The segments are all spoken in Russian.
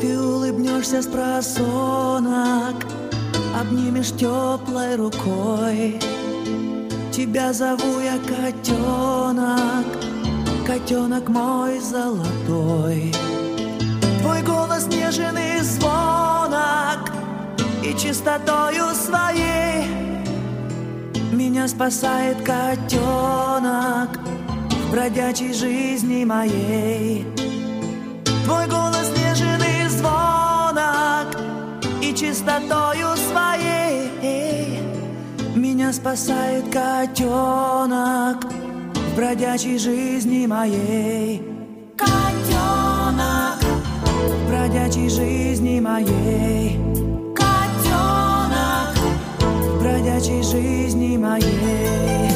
Ты улыбнешься с просонок, обнимешь теплой рукой. Тебя зову я котенок, котенок мой золотой. Твой голос нежен и звонок, и чистотою своей меня спасает котенок в бродячей жизни моей. Твой голос нежен и звонок, и чистотою своей меня спасает котенок в бродячей жизни моей. Котенок в бродячей жизни моей. Котенок в бродячей жизни моей.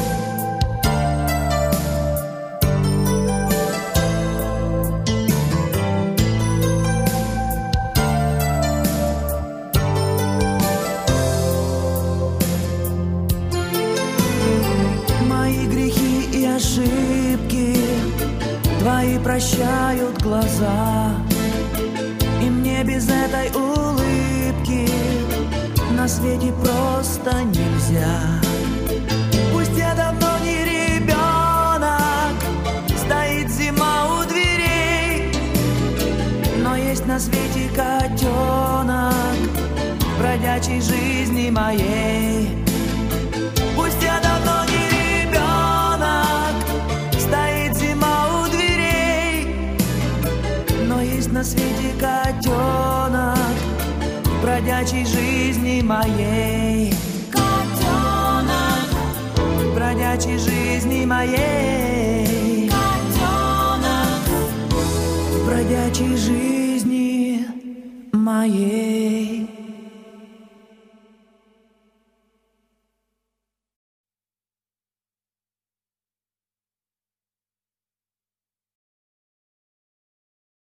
Ошибки твои прощают глаза, и мне без этой улыбки на свете просто нельзя. Пусть я давно не ребенок, стоит зима у дверей, но есть на свете котенок в бродячей жизни моей. Пусть я давно не на свете котенок в бродячей жизни моей. Котенок в бродячей жизни моей. Котенок в бродячей жизни моей.